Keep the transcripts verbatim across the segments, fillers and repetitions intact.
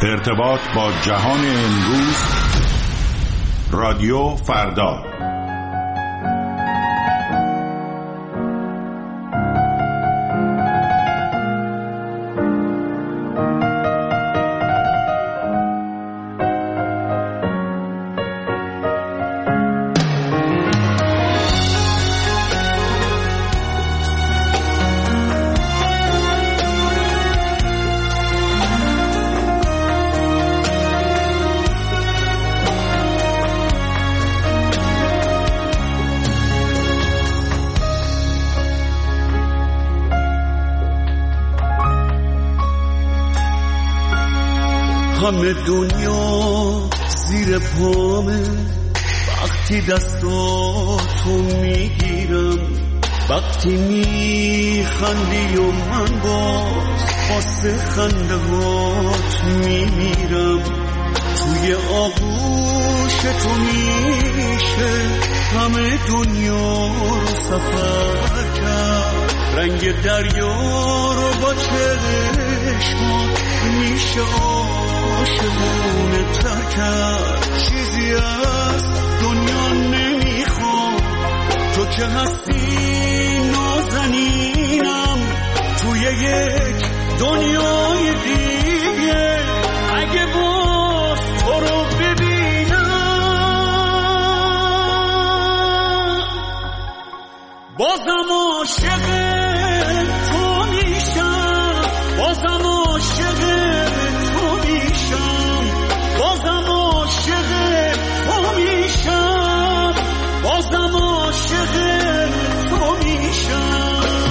ارتباط با جهان امروز، رادیو فردا. همه دنیا زیر پامه وقتی دستاتو میگیرم، وقتی میخندی و من باز واسه خنده هات میمیرم. توی آغوش تو میشه همه دنیا رو سفر کرد، رنگ دریا رو با چشمات میشه عاشقونه تر کرد. چیزی از دنیا نمیخوام، تو که هستی نازنینم توی یک دنیای دیگه. اگه باز تو رو ببینم بازم عاشق تو میشم، بازم عاشق تو میشم، بازم عاشق تو میشم، بازم عاشق تو میشم.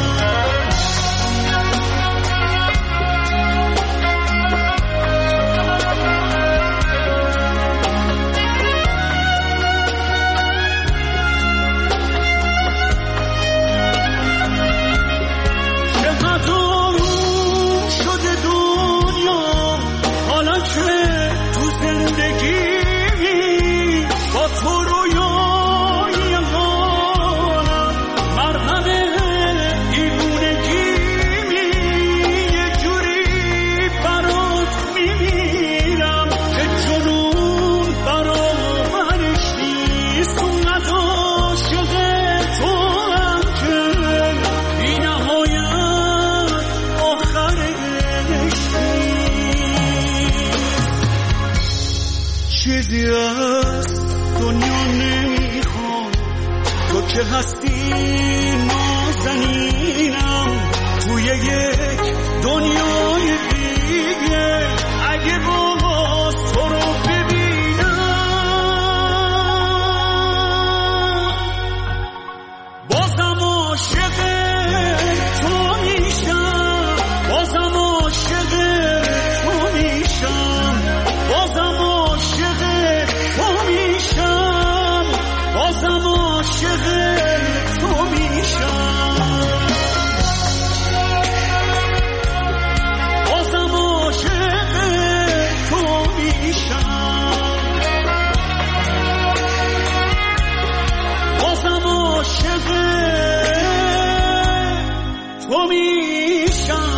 چیزی از دنیا نمیخوام، تو که هستی نازنینم توی یک دنیای دیگه. اگه باز تو رو ببینم بازم عاشق تو میشم، بازم عاشق تو میشم، بازم عاشق تو میشم، بازم عاشق تو میشم، بازم عاشق تو میشم، بازم عاشق تو میشم.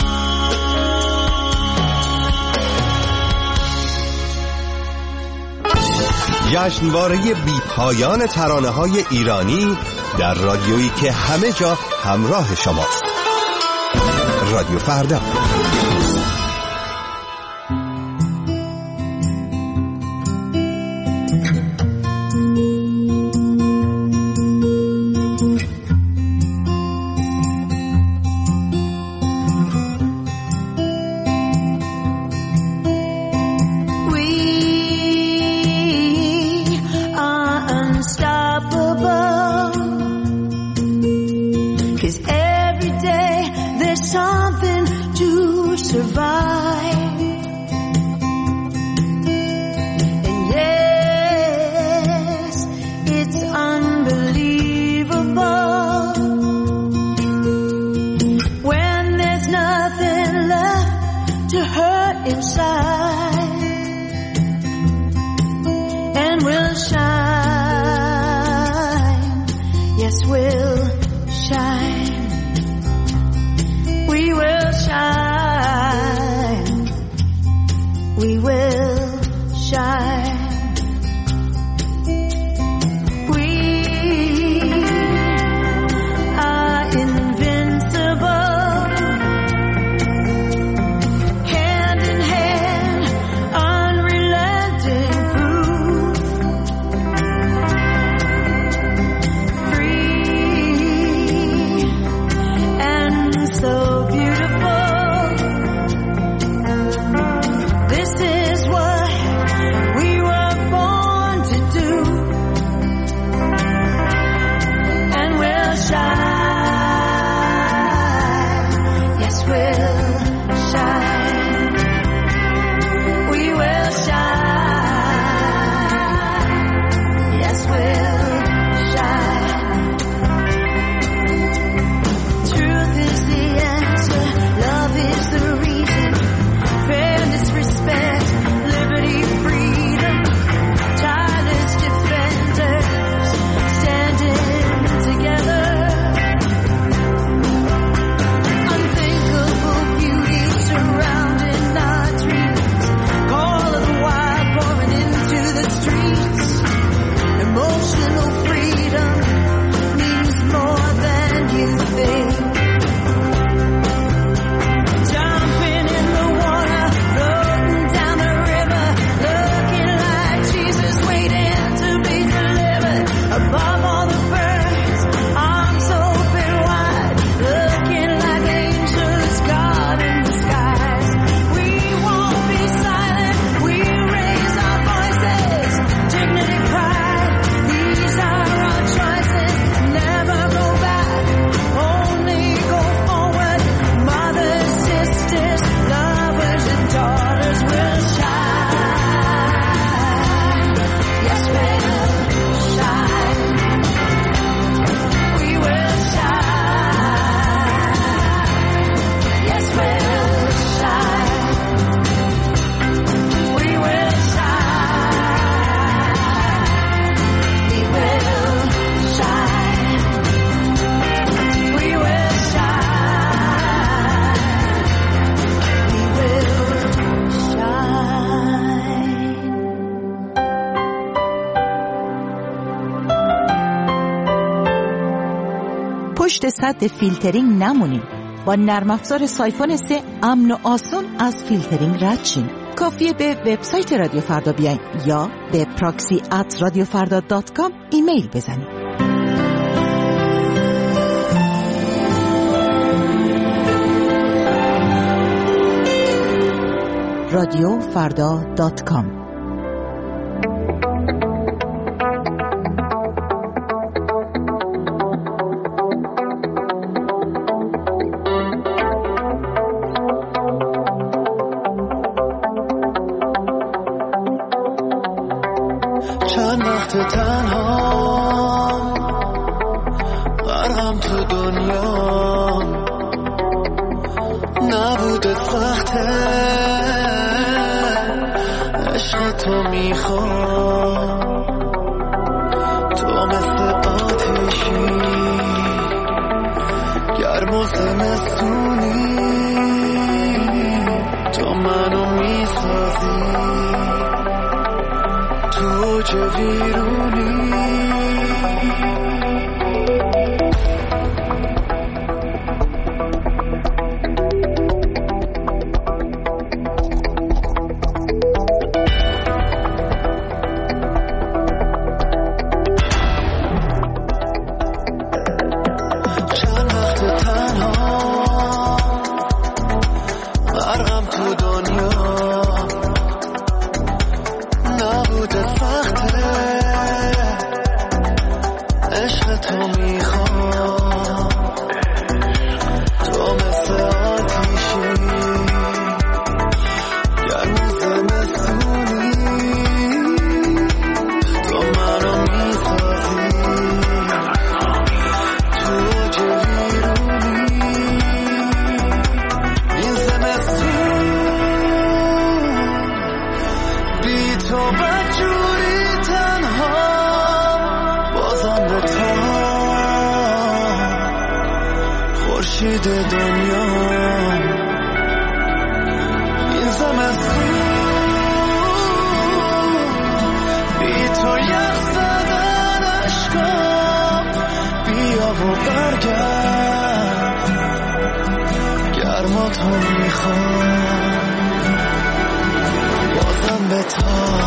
جشنواره بی پایان ترانه‌های ایرانی در رادیویی که همه جا همراه شماست. رادیو فردا. We will پشت سد فیلترینگ نمونیم. با نرم افزار سایفون سه امن و آسون از فیلترینگ رد شیم. کافیه به وبسایت رادیو فردا بیاین یا به پراکسی ات رادیو فردا دات کام ایمیل بزنید. رادیو فردا دات کام. چند وقت تنها غرقم تو دنیا، نبوده سخته عشق تو میخوام، تو مثل آتشی گرم و زمستونی، تو منو میسازی تو چه ویرونی. چند وقت تنها غرقم تو دنیا، نبوده سخته عشق تو میخوام، تو مثل آتیشی گرم و زمستونی، تو منو میسازی تو چه ویرونی. این زمستون بی تو بدجوری تنها، بازم به تو خورشید دنیا. این زمستون بی تو یخ زدن عشقم، بیا و برگرد گرما تو میخوام، بازم به تو.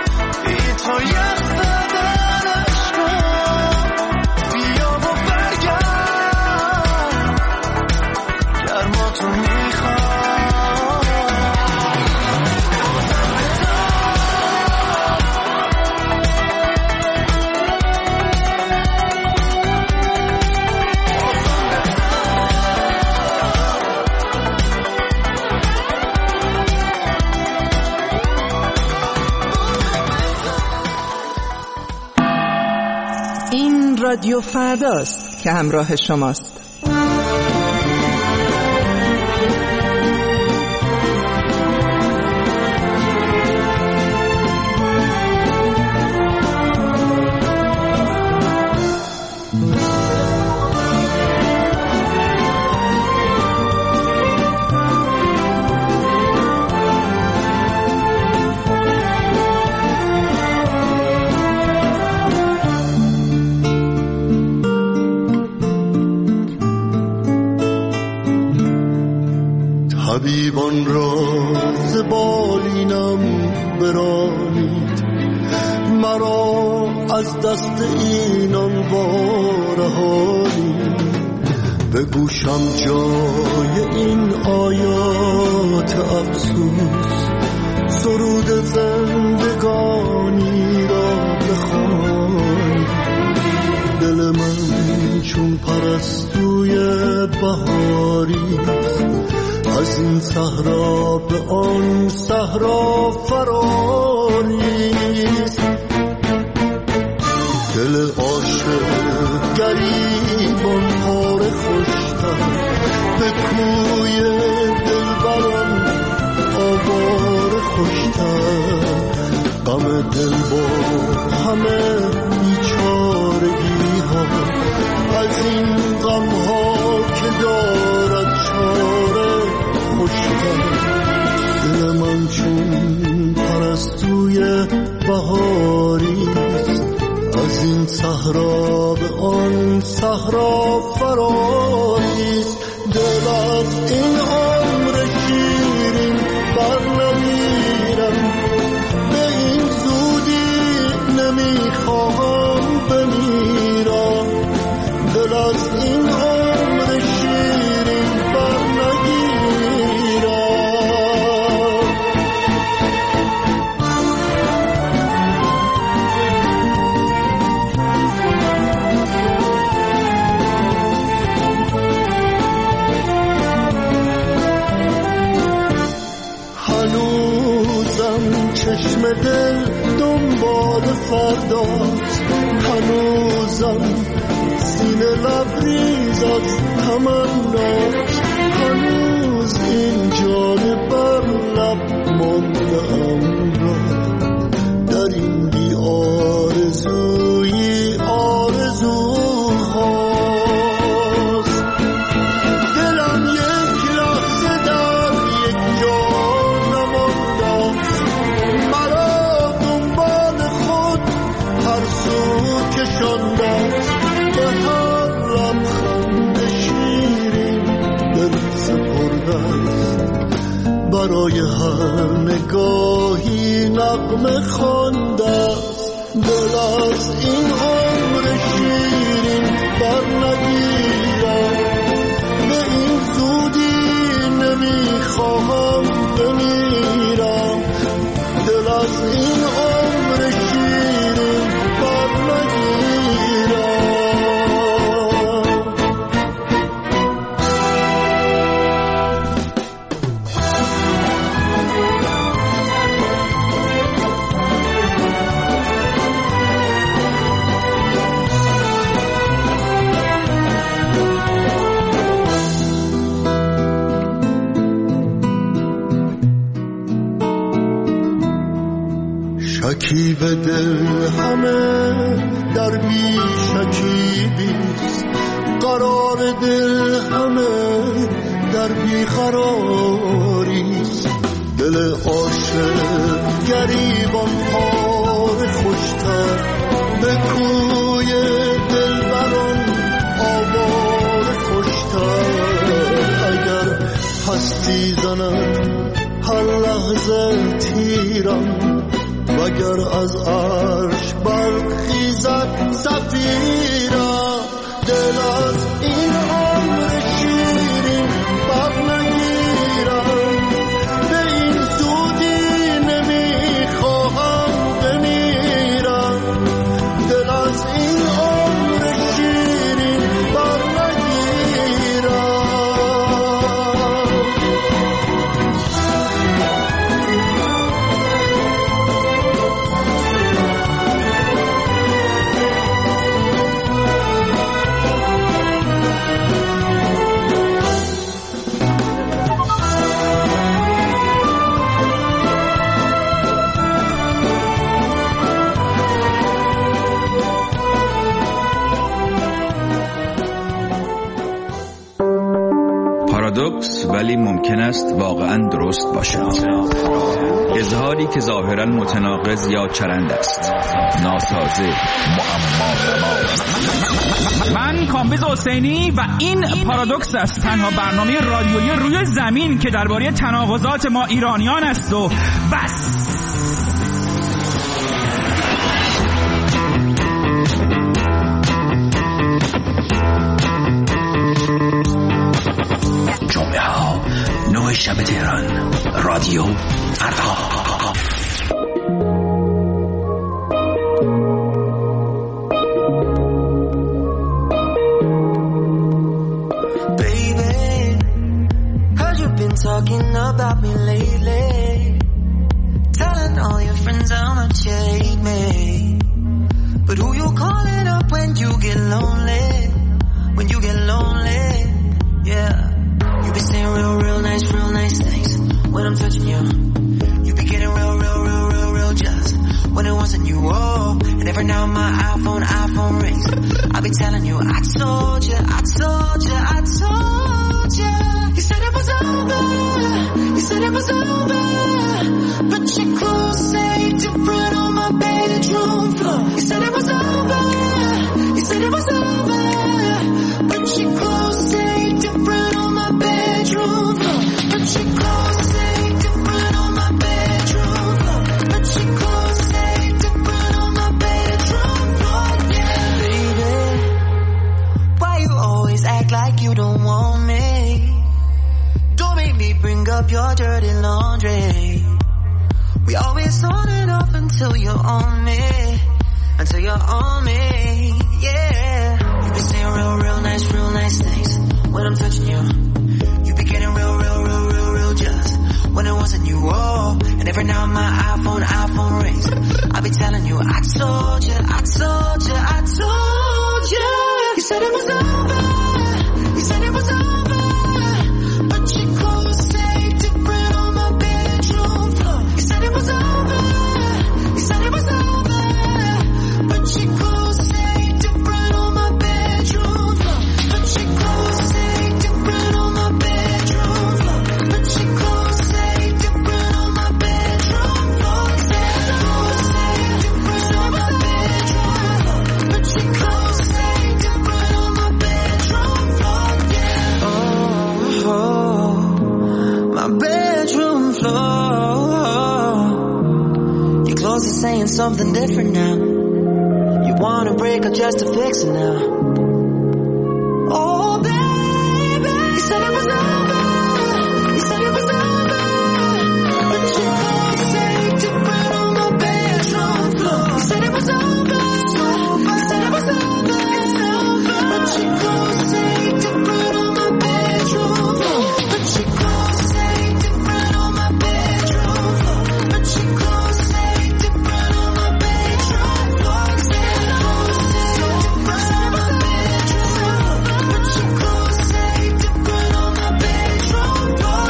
تو یخ زدن عشقم، بیا و برگرد رادیو فرداست که همراه شماست. طبیبان را ز بالینم برانید، مرا از دست اینان وارهانید. به گوشم جای این آیات افسوس، سرود زندگانی را بخوانید. دل من چون پرستوی بهاری، از این صحرا به آن صحرا فراریست. دل عاشق گریبان پاره خوشتر، به کوی دلبران آواره خوشتر. غم دل با همه بیچارگی ها، از این غم ها که دارد چاره خوشتر. دل من چون پرستوی بهاریست، از این صحرا به آن صحرا فراریست. دل از این عمر شیرین بر نمیرم، به این زودی نمیخواهم بمیرم. دل از این عمر شیرین بر نگیرم. هنوزم چشم دل دنبال فرداست، هنوزم سینه لبریز از تمناست. هنوز این جان بر لب مانده‌ام را، در این بی آرزویی آرزوهاست. دلم یک لحظه در یک جا نمانده‌ست، مرا دنبال خود هر سو کشانده‌ست. به هر لبخند شیرین دل سپرده‌ست، برای هر نگاهی نغمه خوانده‌ست. دل از این عمر شیرین بر نگیرم، به این زودی نمیخواهم بمیرم. دل از این عمر شیرین بر نگیرم. شکیب دل همه در بی شکیبیست، قرار دل همه در بی قراریست. دل عاشق گریبان پاره خوشتر، به کوی دلبران آواره خوشتر. اگر هستی زند هر لحظه تیرم، وگر از عرش برخیزد صفیرا. دل از این عمر شیرین بر نگیرم، به این زودی نمیخواهم بمیرم. دل از این عمر شیرین بر نگیرم. ولی ممکن است واقعا درست باشد. اظهاری که ظاهرا متناقض یا چرند است، ناسازه، معما نما. من کامبیز حسینی و این پارادوکس است، تنها برنامه رادیویی روی زمین که درباره تناقضات ما ایرانیان است و بس. جمعه ها نوع شب تهران، رادیو فردا. Talking about me lately, telling all your friends how much you hate me. But who you calling up when you get lonely? When you get lonely, yeah. You be saying real, real nice, real nice things when I'm touching you. You be getting real, real, real, real, real jealous when it wasn't you. Oh, and every now my iPhone, iPhone rings. I be telling you, I told you, I told you, I told you. You said it was over, you said it was over, but your clothes say different on my bedroom floor. You said it was over, you said it was over, but your clothes say different on my bedroom floor. But your clothes say different on my bedroom floor. But your clothes say different on my bedroom floor. Yeah, baby, why you always act like you don't want me? Don't make me bring up your dirty laundry. We always on and off until you're on me, until you're on me, yeah. You be saying real, real nice, real nice things when I'm touching you. You be getting real, real, real, real, real jealous when it wasn't you. Oh, and every now my iPhone, iPhone rings. I be telling you, I told you, I told you, I told you. You said it was over, you said it was over, but your clothes say different on my bedroom floor. You said it was over, you said it was over, but your clothes say different on my bedroom floor. But your clothes say different on my bedroom floor. But your clothes say different on my bedroom floor. But your clothes say different on my bedroom floor. Yeah. Oh, oh, my bedroom floor. Your clothes are saying something different now. You wanna break up just to fix it now. Oh, baby, you said it was over, you said it was over, but your clothes say different on my bedroom floor. You said it was over, you said it was over, but your clothes say different on my bedroom floor. But your clothes say different on my bedroom floor. But your clothes say different on my bedroom floor. Say your clothes say different on my bedroom floor. But your clothes say different on my bedroom floor.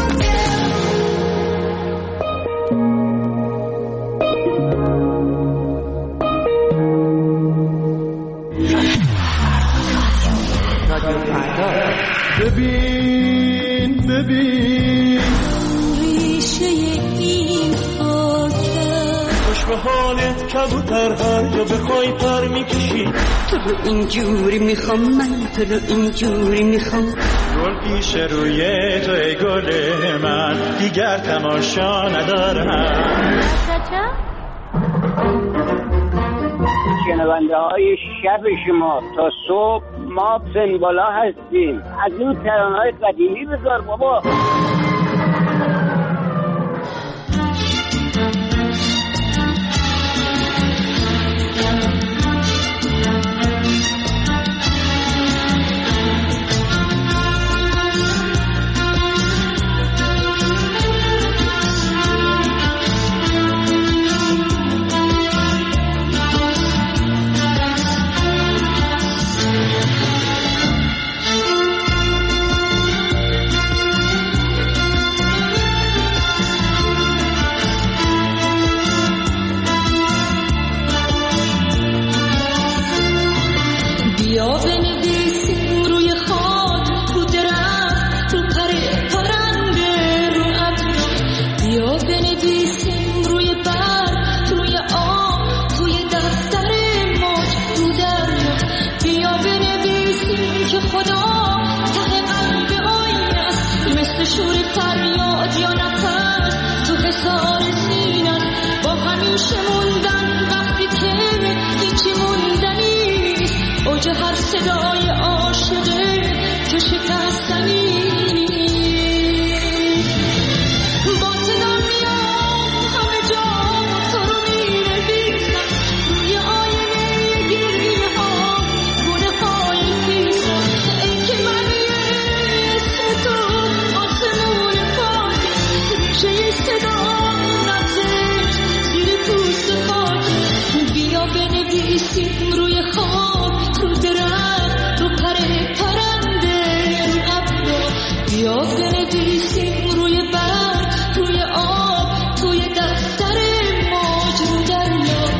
ببین ببین ریشه این خاکه خوش به حالت کبوتر هر جا بخوای پر میکشی. تو رو اینجوری میخوام، من تو رو اینجوری میخوام. گل پیش روی تو ای گل من، دیگر تماشا ندارم. شنونده های شب شما تا صبح ما سنبالا هستیم. از این ترانه‌های قدیمی بذار بابا. ایثار سینت با همیشه موندن وقتی که هیچی موندنیست، اوج هر صدای عاشقه که شکستنی با صدا میام همه جا تو رو می‌نویسم روی آینه گریه ها گونه های خیزم ای که من اسم تو آسمون پاک ریشه صدا نزد زیر پوست خاک بیا بنویسیم روی خاک رو درخت رو پر پرنده رو ابرا بیا بنویسیم روی برگ روی آب توی دفتر موج رو دریا